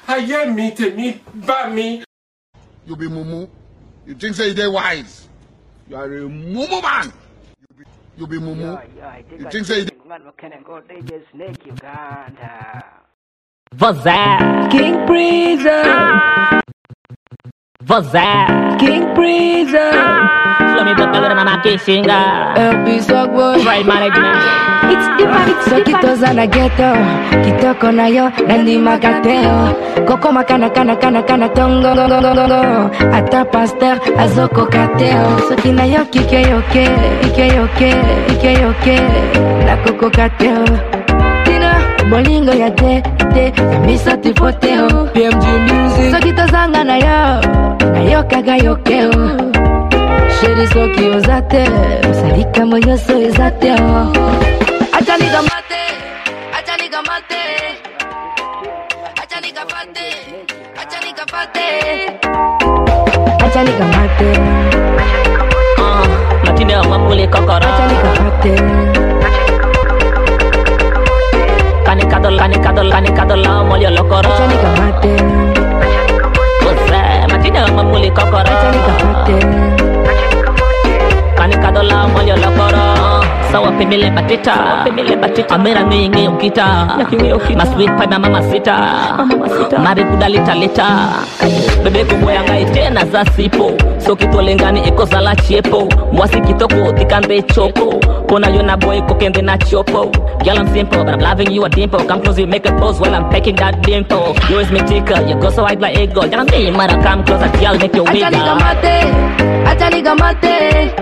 Aye me, take me, back me. You be mumu. You think say they wise. You are a mumu man. You be mumu. You think say King Prison. King Prison. Flow me but better than my kishinga. LP Sogboy. Right management. It's different. So kitoza na ghetto. Kitoko na yo. Nandi makateo. Koko makana kana tongo. Ata pasteur. Azoko kateo. So kina yo kike yoke. Na koko kateo. Bolingo ya te misa tipoteo PMG music. So kitozanga na yo kaga yokeo. Sheri so kiozate salika moyo so izateo. Acha nigamate Acha nigamate matine wa mule kokoro. Acha nigamate Kanikadol, molyo lokoro. Acha nikamate. Ose, matine wa mule kokoro. Acha nikamate. Kanikadol, molyo lokoro. Sawa pemile batita. Amera ngenge ukita. Masweet pie mama sita. Mari kudalita lita. Bebe kuboya ngai tena za sipo. So kitolengani eko zala chiepo. Mwasi kitoko tikande choko. Kona yona boy kokende na chopo. Girl, I'm simple, but I'm loving you a dimple. Come close, you make a pose while I'm pecking that dimple. You is me tickle, you go so white like ego. Y'all me, mother, come closer, girl, make your wiggle. Acha nigamate.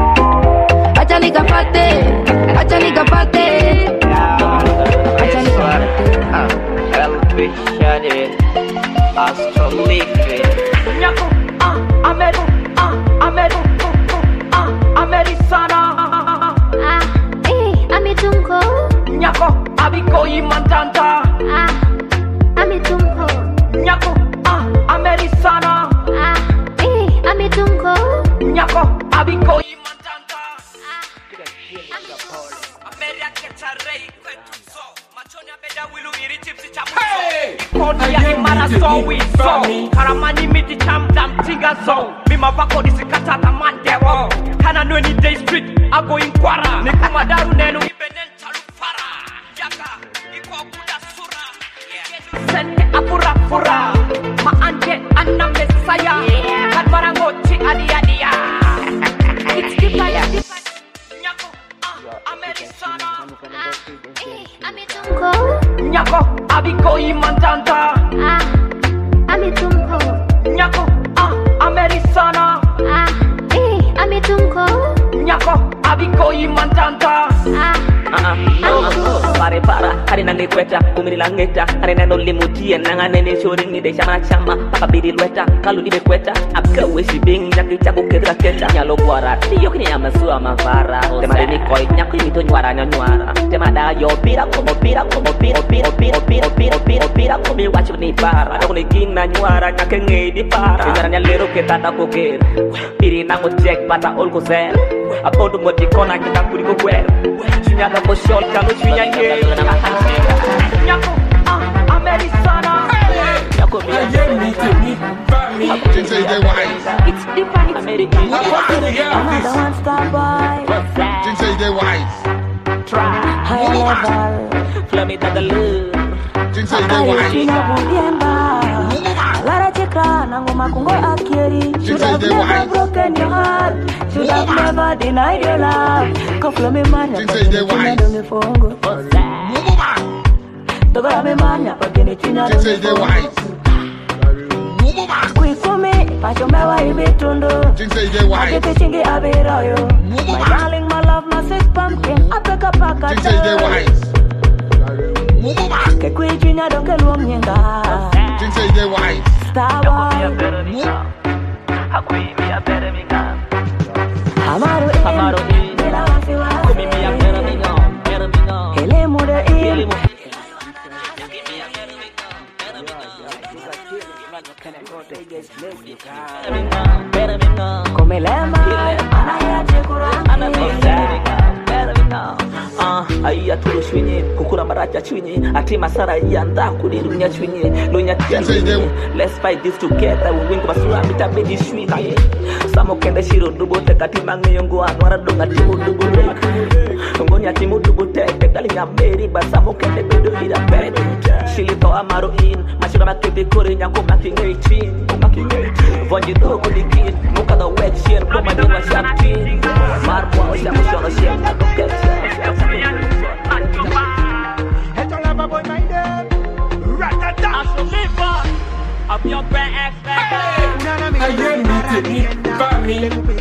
Amitunko. Nyako, abiko imantanta. Amitunko. Nyako, amerisana. Amitunko. Nyako, abiko imantanta. Ameria ketarei kwetuzo. Machoni abeda wilu iri chipsi chamuzo. Ikodi ya imara so we so. Karamani miti cham tinga so. Mima vako disikata tamandewo. Kana nweni day street, ago inkwara. Nikumadaru nenu ibenen talufara. Yaka, iko kuda sura. Sente apura pura. Maanje anna mesaya. Kadmarango chi adia. It's different. Nyako, amerisana. Amitunko. Nyako, abiko imantanta. Amitunko. Nyako, amerisana. Amitunko. Nyako, abiko imantanta. Para hari nande kweta kumiri langeta hari nando limutie nanga nene shori ni de chama paka bidi lweta kalu dibe kweta abka wesi bing nyaki chako kedra keta nyalo gwara tiyo kini amasua mavara temare ni koi nyaki mito nywara nywara temada yo pira komi wacho ni para ako ni gina nywara nyake ngedi para ngara nyalero ketata koker piri nango check bata olko zel apondo moti kona kita kuriko kwel Nyaka po shol kalu chinya ye. Nyako, amerisana. Nyako mi Aye me, take me, back me. think say they wise. It's different. American. Another one star boy. Think say they wise. High level. Flammy tagalu. Think say they wise. China budiemba. Lara chekra nangoma kungo akieri. Should have never broken your heart. Should have never denied your love. Koflo me manya. Think say they wise. Fongo. Mumu man. Togora me manya. Pakini china Think say they wise. Mumu man. Kuikumi. Pacho mewa ibitundo. Think say they wise. Akete chingi abiroyo. My darling, my love, my sweet pumpkin. Apeka paka. Think say they wise. Mumu man. Ke kui china doke luom nyenga. Think say they wise. Star boy. Amaro in. Bila wasiwa. Ele muda in. Come lema. Anaya chekura. Aya tulu shwinyi kukura maracha chwinyi ati masara yanda kudirunya chwinyi lunya chwinyi. Let's fight this together we win kubasura mitabedi shwinyi samo kende shiro dubo tekati mangi yongo anwara donga timu dubo ngonya timu dubo teke kali nyameri basamo kende bedo ida bedo shilito amaro in mashira makete kore nyako making 18 vonji do kudikin muka the wet shit boma nywa shaptin marwa shamu shono shit na doketcha. Of your grand expect. I hear me to me, by me.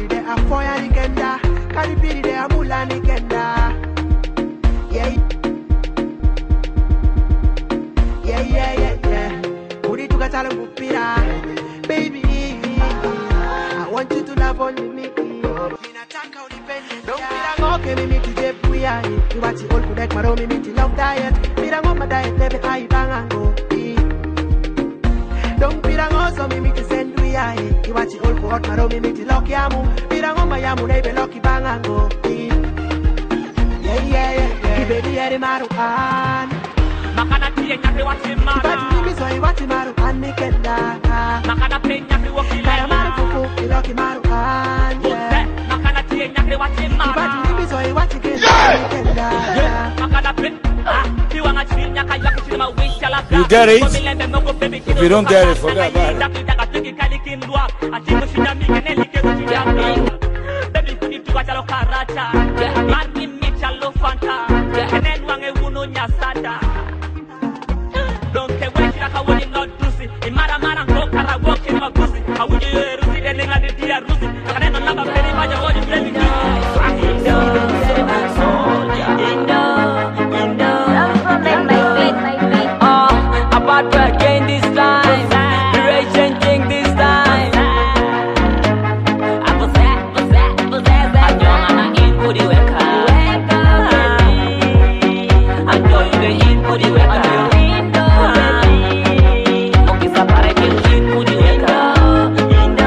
Baby, I want you to love only me. Don't be like okay, me to get puya. You watch it all good like my room, me to love diet. Me don't want my diet, baby, I bang and go. Don't be like also me to send we are. You watch it all good, my room, me to lock yamu. Me don't want my yamu, baby, lucky bang and go. Yeah. Baby, yeah, the maruan. Makana tiye nyapi wati mara. But you me so you watch maruan me kenda. Makana pe nyapi waki lena. Maru fufu, lucky maruan. Makana tiye nyapi wati mara. But you me so you watch kenda. Makana pe. You get it? If you don't get it, forget about it. About to again this time, the race changing this time. I'm young and I eat booty weka. I'm young and I eat booty weka. Okay, separate you eat booty weka. I'm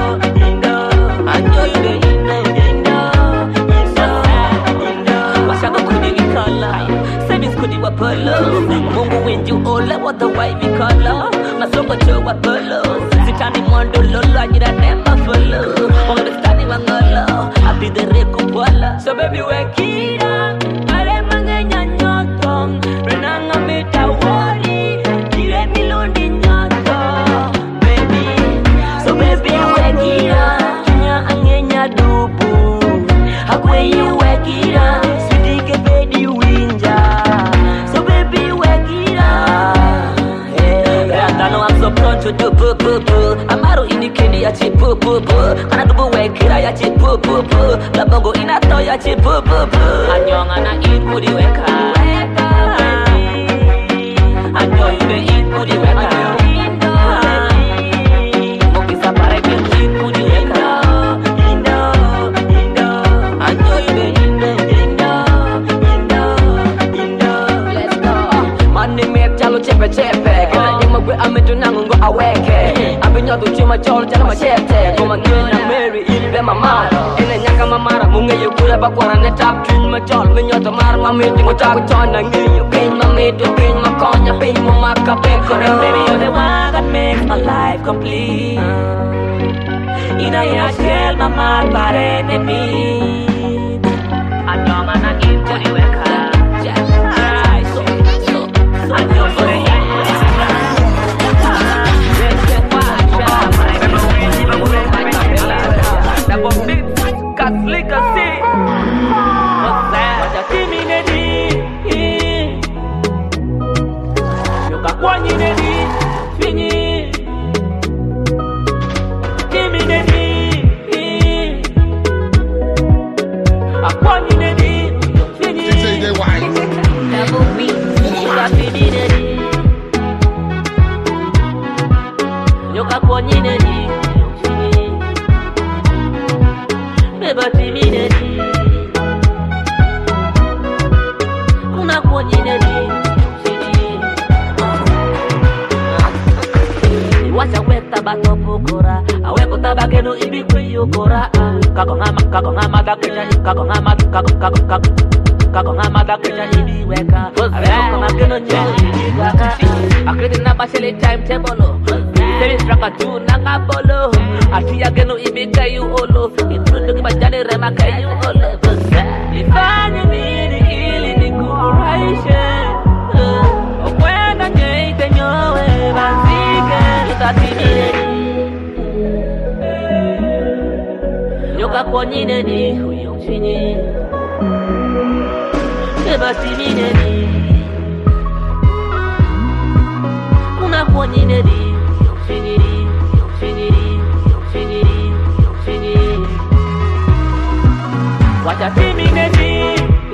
young and Washaka kudi wikala, semis kudi wapala. Mungu winju ole what the way we color. Masoko chowa polo. Sitani mondo lolo ajira nemba follow. Onge stani wangolo, happy the reku bola. So baby wekira, pare mangenya nyotong. Renanga mita wori, dire milundi nyoto. Baby, so baby wekira, kinya angenya dubu. Hakwe you wekira, sweetie baby winja. So baby wekira. I know I'm so prone to do boo boo boo. Amaru indikini ya chi boo boo boo. Kana dubu wekira ya chi boo boo boo. La bongo inato ya chi boo boo boo. Anyonga na inkudi weka. Anyoyude inkudi weka. Mokisa pareke inkudi weka. Anyoyude let's go. Money make jalo chepe chepe. Ametu nangungo aweke Abinyotu chima cholo chana machete Kuma kina Mary ibe mama Ine nyaka mamara munge yukura bakwara netap Twin machol minyoto mara mamiti Mutaku chona ngiyo pin mamitu Pin makonya pin mumaka pin kore Baby you're the one that makes my life complete Ina ya shell mama pare ne mi Anyonga na impuri weka bato pukura awe kutabake no ibi kuyukura kako ngama da kenya kako ngama da kenya ibi weka awe kama keno nyo ibi kaka akredi na basele timetable There straka tu nanga bolo atia geno ibi kayu olo itrundo kibajane rema kayu olo ifanye nini ili nikurahishe okwenda nyeite nyowe bazike tutatimire nyoka konyine ni huyo mchinyi kebatimire ni kuna konyine ni Wacha timine ni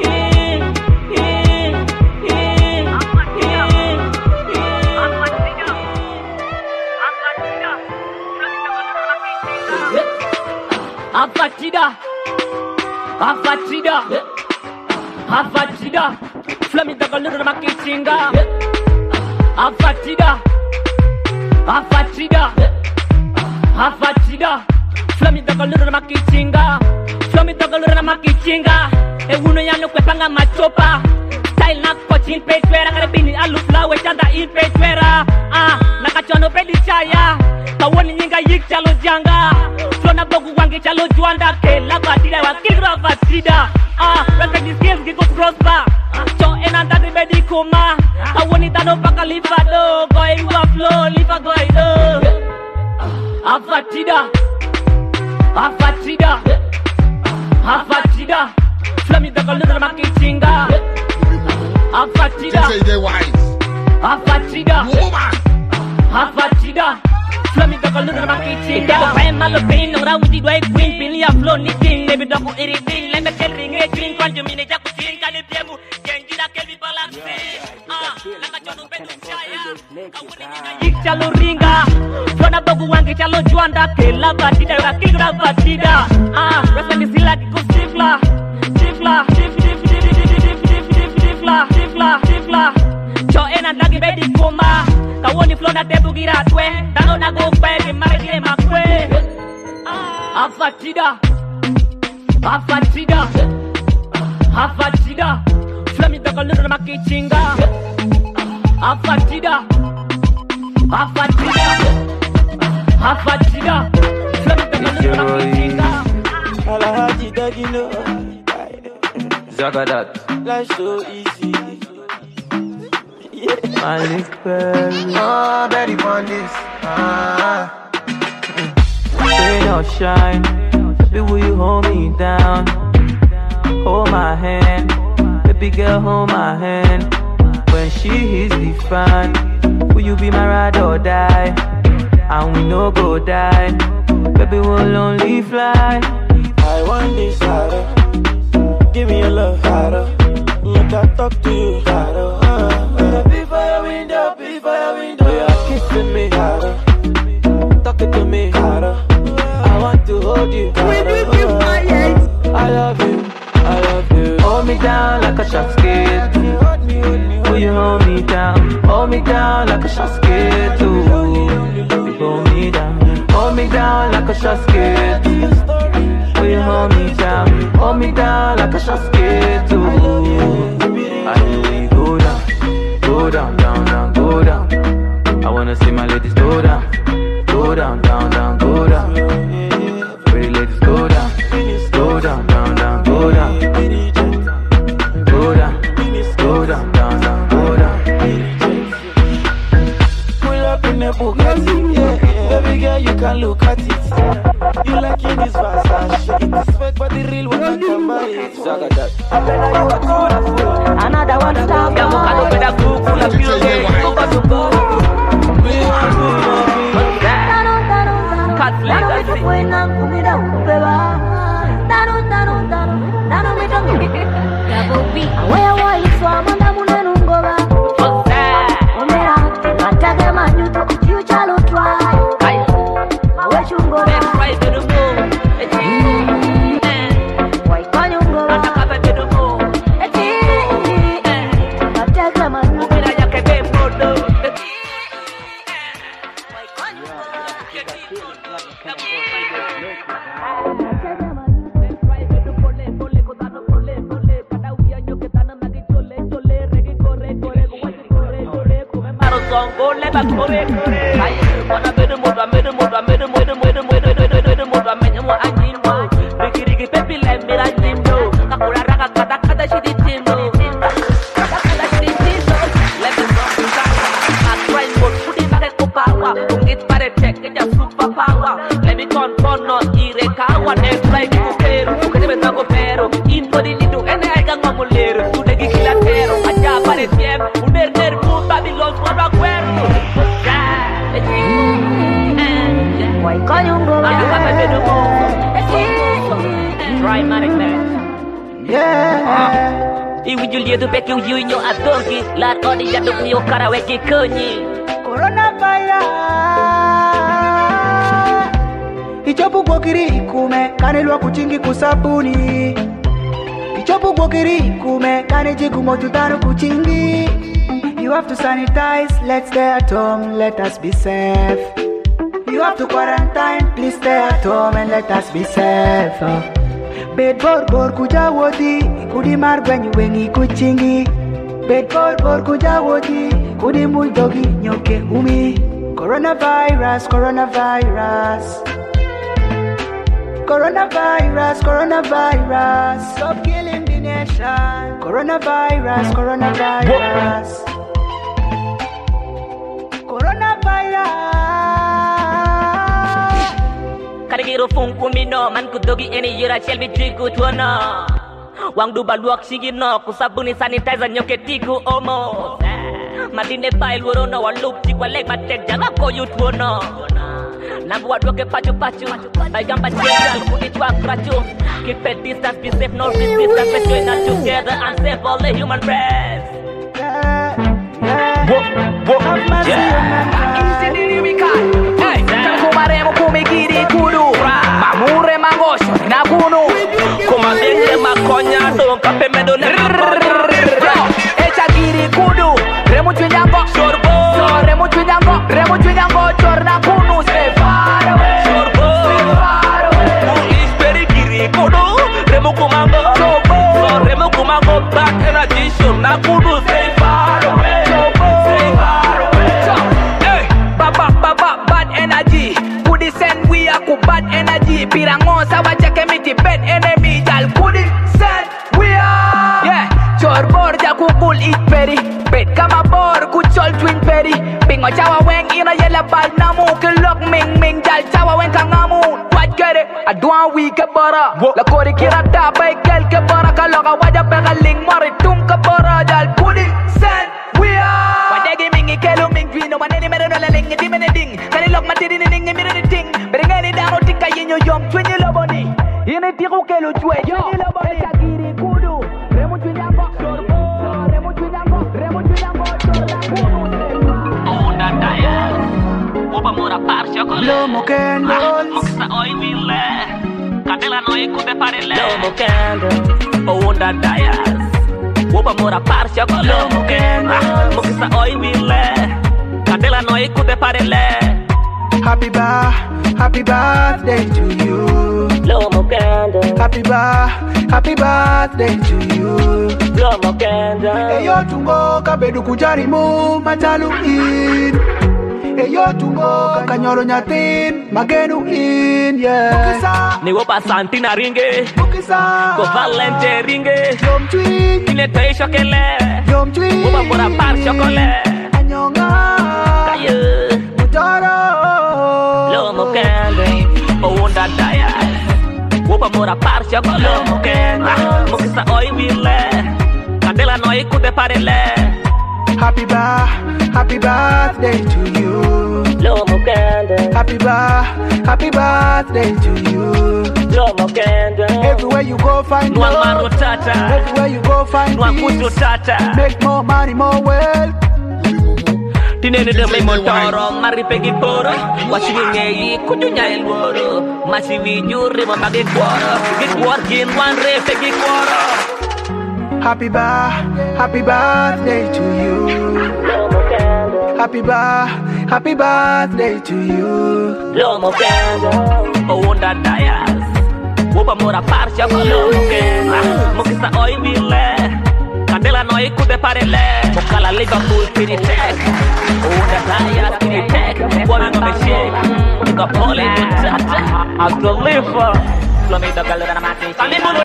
Afatida Flamita kalura makichinga Afatida Flamita kalura makichinga Uno yano kwepanga machopa Style na kochin pechwera Karabini alufla wechanda in pechwera Nakachono pedi chaya Kawoni nyinga yik chalo janga Flona bogu wangi chalo juanda Kela batida wakilra fatida Ranka diskills giko prosper Cho enanda di bedi kuma Kawoni tano paka livado Going wa flow, liva goido Afatida Flamita kalura makichinga Afatida Say they wise. Afatida Flamita kalura makichinga Pema lo pin ora uti dwai queen pin ya flow ni king nebi doku iritin lenda kelring e queen kwanjo mine jaku tin kali piemu genjira kelbi balance laka chono bedu chaya kawuni nyinga chalo ringa Flona bogu wangi chalo juanda Kela batida yora kigra batida Rasa ni sila kiko sifla Cho ena nagi bedi koma Kawoni flona tebu gira twe Dano na go pegi mare kile makwe Afatida Flamita kalura makichinga Afatida Flamita kalura makichinga Alhaji Dagino Zagadat. Life so easy. Yeah. Malik Perry. Betty Bondis. Rain or shine, baby, will you hold me down? Hold my hand, baby girl, hold my hand. When she hits the fan, will you be my ride or die? And we no go die, baby, we'll only fly. I want this harder. Give me your love harder. Make I talk to you harder. Be for your window. You are kissing me harder. Talking to me harder. I want to hold you harder. I love you. Hold me down like a shot skate. Will you hold me down? Hold me down like a shot skate too. Hold me down. Hold me down like a shot skate. Will you hold me down? Hold me down like a shot skate too. I really go down, down, go down. I wanna see my ladies go down, down, go down. Pretty ladies go down, down, go down. Go down, down, go down. Pull up in the Bugatti, yeah. Baby girl, you can look at it. You like in this Versace. It's fake, but the real one I can buy it. Zagadat. Another one stop. Yamuka no better go. Full of pure game. Go back to go. Cut legacy. Where were you from? Mira ya que vemos gongo le ba kore ai wana bedu mo amenyamo anyimbo bigirigi pepi le mira nyimbo kakura raka kata shidi tindo kata shidi tindo let me go I try more put it back to power ungit pare check ya super power let me confront no ire kawa next like pero kete tango pero info di lidu ene ay gang mamulero tu de gilatero aja pare tiem uner nervu Babylon swara cuerno why call you go try management yeah iwi julia tu pek you nyo adongi lar odi ya dok yo karaoke konyi coronavirus ichopu gokiri ikume kane lwa kuchingi kusabuni ichopu gokiri ikume kane jigu motutano kuchingi. You have to sanitize, let's stay at home, let us be safe. You have to quarantine, please stay at home and let us be safe. Bed bor kuja wodi, kudi marbenyi wengi kuchingi. Bed bor kuja wodi, kudi muldogi nyoke umi. Coronavirus, coronavirus. Coronavirus, coronavirus. Stop killing the nation. Coronavirus, coronavirus. Coronavirus. Karigiro funku mino man kudogi eni yura shelbi triku tuona. Wang du baluak sigi no kusabuni sanitizer nyoke tiku omo. Madine bail worono walup tikwa leg matek jaga koyu tuona. Nambu wadoke pachu Bagamba general kudi chwa krachu. Keep a distance, be safe, no resistance. Let's join us together and save all the human race. Kumaremo kumigiri kudu mamure mangosho na kunu Kumabenge makonya don kape medole echa giri kudu remu chunyango sorbo remu chunyango chorna kunu stay far away sorbo is very giri kudu remu kumango back energy shorna kudu stay far away bad energy kudi send we a ku bad energy pirango sawa cheke miti bad enemy jal kudi send we a yeah chor bor ja ku kul eat berry bet kama bor ku chol twin berry pingo chawa weng ina yela bal namu ke lok ming jal chawa weng kangamu what get it adwa we ke bara la kori kira da bay kel ke bara kaloga waja pega ling mari tum ke bara jal kudi send we a wadegi mingi kelu ming dwino maneni mereno la ling di meneding kali lok matidi ni ning mireni ting berengani dano tika yenyo yom twenye loboni ini tiku kelu chwe twenye loboni chakiri kudu remu chunyango sorbo remu chunyango chorla kudu Onda daya Oba mora parsha kole Lomo candles Moksa oi mille Kadela noi kube parele Lomo candles Onda daya Oba mora parsha kole Lomo candles Moksa oi mille Kadela noi kube parele Happy birthday to you. Lomo candles Happy birthday to you. Lomo candles Eyo tungo kabedu kujarimu matalu in. Eyo tungo kanyoro nyatin magenu in yeah. Ni wopa santina ringe Mukisa Ko valente ringe Yom twin Ine tei shokele Yom twin Wopa mora par shokole Anyonga Kaye Mutoro Lomo candles Onda daya Wopa mora par shokole Lomo candles Mokisa oi mille Kadela noi kude parele Happy birthday to you. Lomo candles Happy birthday to you. Lomo candles Everywhere you go find Nwang love. maro tata Everywhere you go find Nwang kuto peace. tata Make more money, more wealth. Tinene de me motoro mari pegi poro Washigi ngeyi kujunya elworo Masi wijuri mamage kworo Git workin one re pegi kworo Happy birthday to you. Happy birthday to you. Lomo candles Onda dayas Wopa mora parsha ko lomo candles Mokisa oi mille Candela no ikude parele Mokala Liverpool Piri Tech Unda Tanya Piri Tech Boy no me shake Nigga Poli Astro Lifa Flow me the galera na mati Sali mulu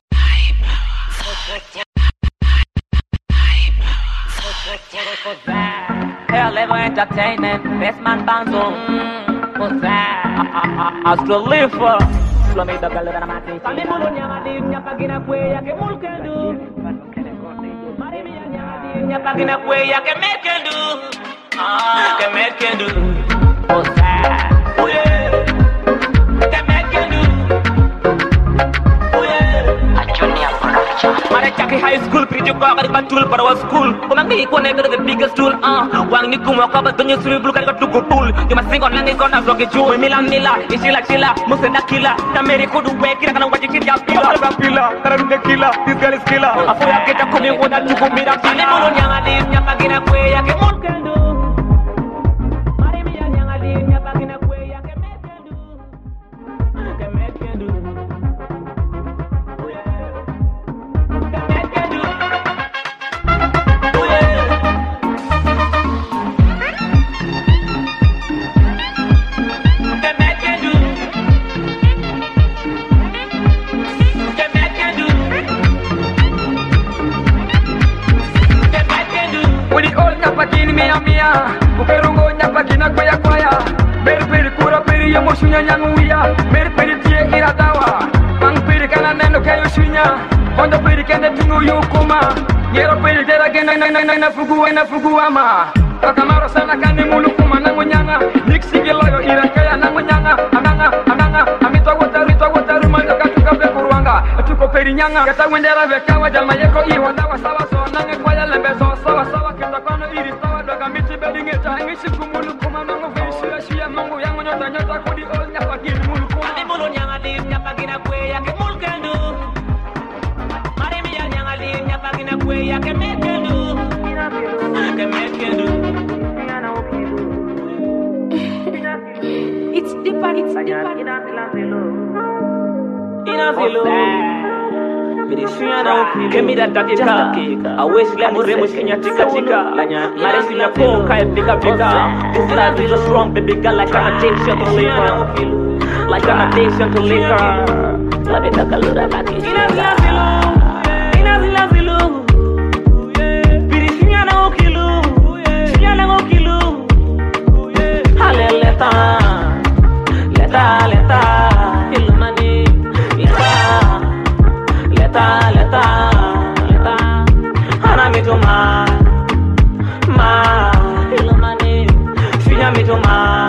Hell Level Entertainment Best Man Banzo What's that? Astro Lifa Flow me the galera na mati Sali mulu nyamadi Nyapagina kwe yake mulkendu Nyapagina kwe yake mekendu Ke mekendu What's that? Oh yeah Ke mekendu Oh yeah Junior Production Mare chaki high school Priju ko akari bantul parawa school Kumangi ko na the biggest tool Wang ni kumwaka ba donyo suri blue kari tuku pool Juma singo nangi ko na vlogi juu Mila Ishila chila Musenda kila Tameri kudu we Kira kana waji chiti ya pila Pila Karabinde kila This girl is killer Afuya kita kumi Wada chuku mira pila Sali mulu nyangadi Nyapagina kwe yake mulkendu Mare miya nyangadi Nyapagina kwe yake mekendu Ke mekendu Uperungo nyapagina kwaya kwaya Berperi kura peri yamoshunya nyanguya Berperi tie iradawa Mang peri kana nendo kayo shunya Ondo peri kende tungu yukuma Yero peri dera gena na fugu ama Kakamaro sana kani mulu kuma nangu nyanga Niksi giloyo irakaya nangu nyanga Ananga Amito wataru mando katuka pekuruanga Tuko peri nyanga Kata wendera vekawa jama yeko iwa dawa sawa so nange kwaya lembe so sawa Kita kono iri sawa doga miti bedinge Ngishi kumulu kuma nangu veri shia Mungu yangu nyota kudi ol nyapagini mulu kuma Sali mulu nyangadi Nyapagina kwe yake mulkendu Mare miya nyangadi Nyapagina kwe yake mekendu Ke mekendu It's deeper. Give me that dakika. I wish lemu remu kenya tika. Maresi na po kaya pika. This life is so strong, baby girl, like an addiction to liquor. Like an addiction to liquor. Let me take a look at that. Ina zilu. Biri shinya na okilu. Leta. Ilumani. Leta. Hana mituma. Ilumani. Shinya mituma.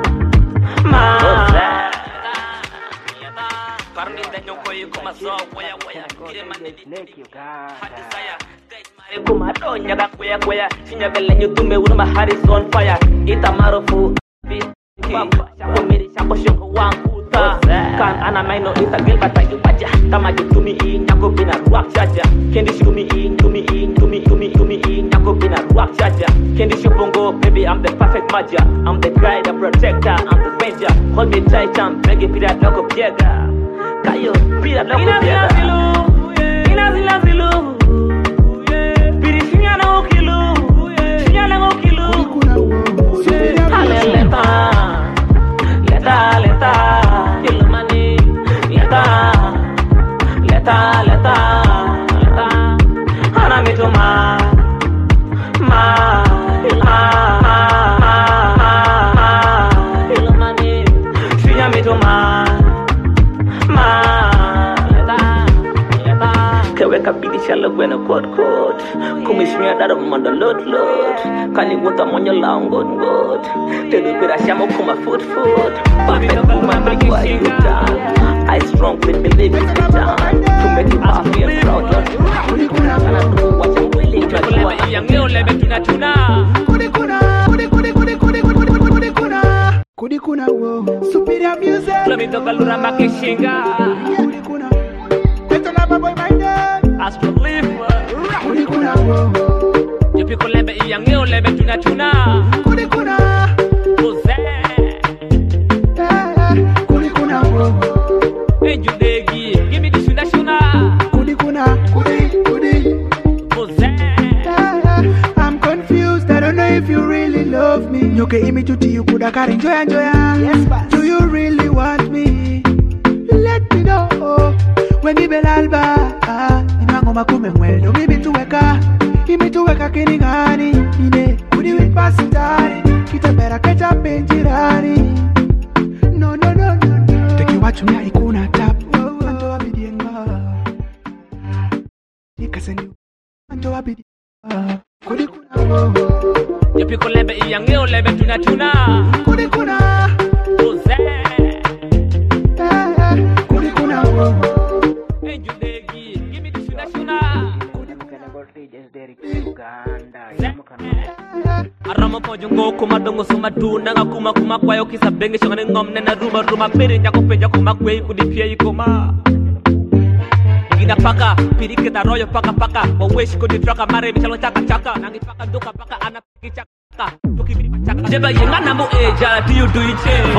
Parni danyo koyi kuma so waya. Kire mani di. Hadi saya. Kuma donya ga kwaya. Shinya belle nyutume uruma Harrison fire. Ita marufu. Shako shoko wanguta Kan ana maino ita gilba tayo wajah Kama jutumi nyako bina ruak chaja Kendi shumi nyako bina ruak chaja Kendi shubongo baby I'm the perfect maja I'm the guy, the protector, I'm the ranger Hold me tight and begi pira loko piega Kayo pira loko piega Ina zilu Piri shinya na okilu Leta Ilumani Leta Hana mituma Ilumani Shinya mituma Keweka bidi shala wena kot Kumishinya dada manda lot Kani wota monya laung god Tedu pira shamo kuma food Perfect woman make what you done I strongly believe it's done To make you happy and proud of you And I know what I'm willing to do Yang leo lebe tuna Kudikuna wo Superior music Flamito kalura makishinga Kudikuna Beto na baboy minded Astro Lifa Kudikuna wo Yupiko lebe yang leo lebe tuna Kudikuna Jose Kudikuna wo Hey Judegi Give me this shuna Kudikuna Kudi Jose Okay, me to you could have enjoy. Yes, but do you really want me? Let me know. When me belalba, inangoma kumemwelo, me to weka kiningani, ine, kudi win pasitari, kita bera kecha penjirani. No. Teki wachu mia ikuna tap, anto wabidienga. Ikasendi, anto wabidienga. Kudi kuna. Yopi kolebe iyangeo lebe tuna. Kudi kuna. Oze. Kudi kuna. Hey Judegi, give me the shuna. Aramo pojungo kumadongo sumatu nanga kuma kwayo kisabenge shongane ngomne na ruma pere nyako peja kuma kwe kudipia ikoma. Gina paka pirike da royo paka waweshi kodi traka mare michalo chaka nangi paka doka paka ana piki chaka toki biri chaka jeba yenga nambo eja do you do it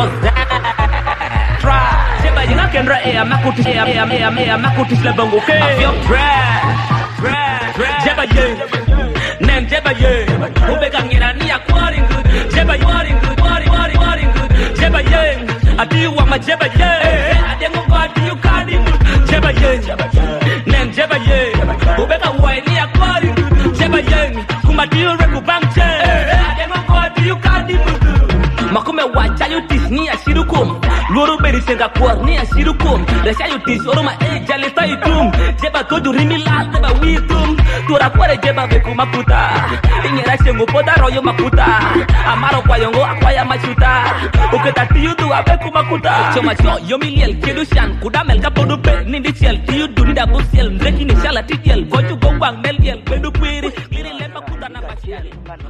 try jeba yenga kendra makuti le bongo ke I feel dread jeba ye nem jeba ye ubega ngira ni akwari good jeba good jeba ye adi wa ma jeba ye adengo god you card jeba ye nem jeba ye ubega wa ni akwari good jeba ye kuma dio reku banche adengo god you card makume wacha you tis ni ashirukum loro beri senga kwa ni ashirukum resha you tis oroma jale taitum jeba kodu rimila jeba witum tura kware jeba beku maputa ingera shengo poda royo maputa amaro kwa yongo akwaya machuta uketa tiudu abeku makuta choma cho yomiliel kedushan kudamel kapodu pe nindi chel tiudu nida busiel mreki ni shala titiel voju gongwang meliel bedu kwiri liri lemba kuda na machiel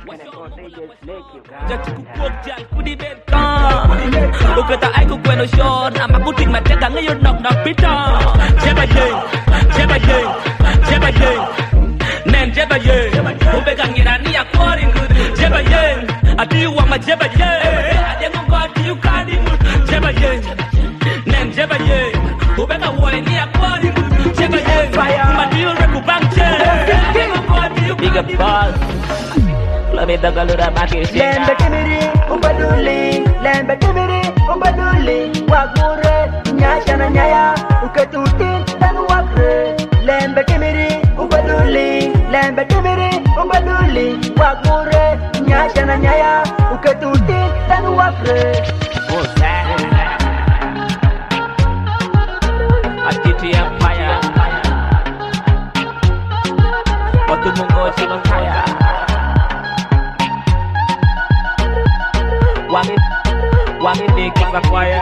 kudi beta uketa aiku kweno short ama kutik mateka ngayo knock pita jeba ye nem jeba ye ubega ngira ni akwari good jeba ye adi wa ma jeba ye adengo god you card jeba ye nem jeba ye ubega wa ni akwari good jeba ye ma dio reku banche adengo god you big up boss lame dagalura makisi Lembe kimiri umbaduli wagure nyasha na nyaya uketuti tanu wakre lembe kimiri umbaduli wagure nyasha na nyaya uketuti tanu wakre Atiti Empire Watu mungo chino kaya Wami making a choir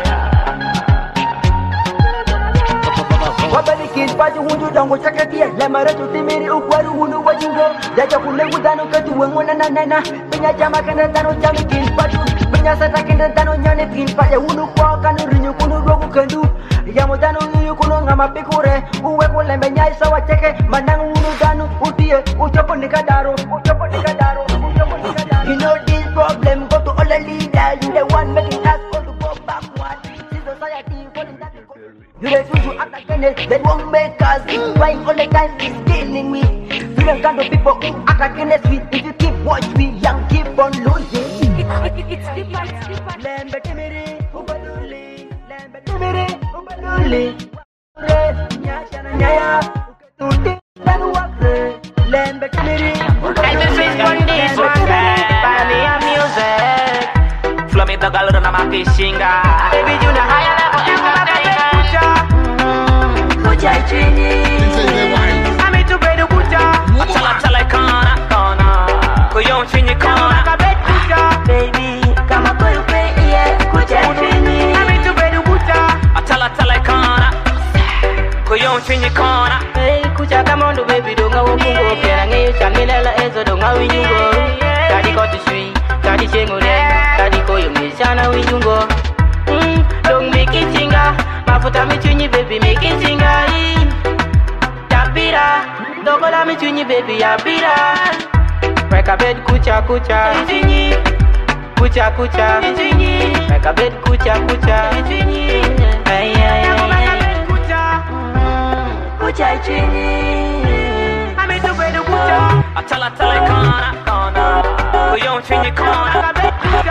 Wabali kinpaji hundu dango chakatia Lemara tutimiri ukwaru hunu wajingo Jaja kulengu dano katu wengona na Penya jama kenda dano jami kinpaju Penya sata kenda dano nyane kinpaja Hunu kwa kanu rinyu kunu dogu kendu Yamo dano yuyu kunu ngama pikure Uwe kulembe nyai sawa cheke Mandangu hunu dano utie Uchopo nikadaro You know this problem go to all the leaders You the one making us go to go backward See society falling down You refuse to act against They won't make us Crying all the time is killing me You the kind of people who act against me If you keep watch me young keep on losing It's different Lembe kimiri ubaduli Nyasha na nyaya uketuti tanu wakre Lembe kimiri I just switch on this one Buy me a music Flow me dagalura na makishinga Baby you know higher level Kucha chini Things say they wise. I'm into bed kucha Chala kana Kuyon chinyi kana Kabet kucha Baby kama kuyupe iye kucha chini I'm into bed kucha Chala kana Kuyon chinyi kana Hey kucha kamondo baby donga wokungo Kera ngeyo changilela ezo donga winyungo Kadi kotu shui Kadi chengole Kadi koyo mishana winyungo Don't make it chinga Mafuta michunyi baby make it chinga Tapira Dogola michunyi baby yapira Weka bed kucha Chinyi Kucha Weka bed kucha Chinyi Kucha chini I'm into bed kucha Chala kana Kuyon chinyi kana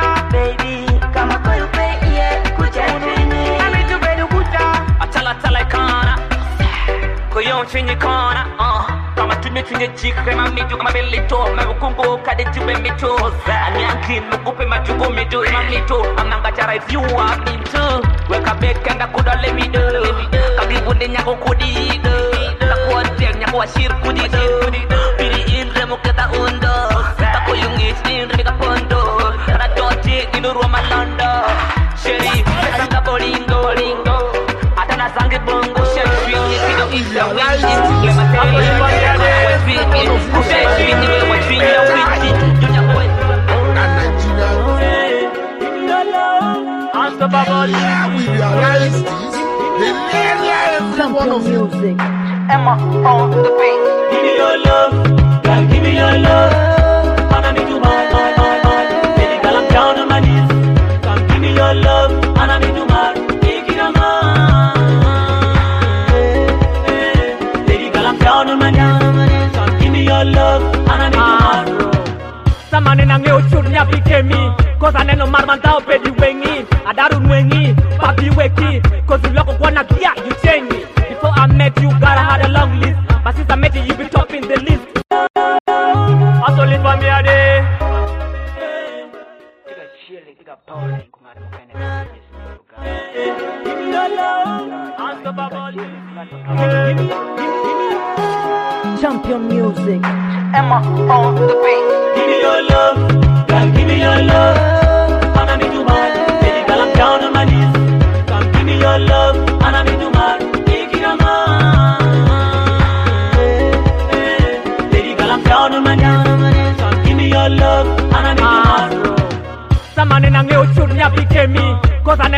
chinyi kona kama tunye chinye chika kama mitu kama belito mabukungu kade jube mito anyankin mukupe majugo mito ima mito amanga chara if you are into weka beka nda kudale mido kadibu de nyako kudido la kuante nyako washir kudido piri inre muketa undo tako yungi inre mika pondo na doti inuru malanda sheri sanga bolingo atana zangi bongo sheri kido isla wingi lema tele west wingi sheri ni wewe twingi ya wingi dunya boy and Nigeria. We realize this. Every one of you. Emma on the beat. Give me your love, girl, give me your love. And I need you, man. Baby girl, I'm down on my knees. Come give me your love, and I need you, man. Take it on, man. Baby girl, I'm down on my knees. Come give me your love, and I need you, man. Samane na ngeo chunya pikemi Koza neno marmantao pedi wengi Adarun wengi, papi weki Cause you loko kwana kia, you change me. Before I met you, God, I had a long list. But since I met you, you be top in the list. Also live for me a day. Champion music. Emma on the beat. Give me your love, girl, give me your love. And I need you, man. Baby girl, I'm down on my knees. Come give me your love, and I need you, man. Take it on, man. Baby girl, I'm down on my knees. Come give me your love, and I need you, man. Samane na ngeo chunya pikemi Koza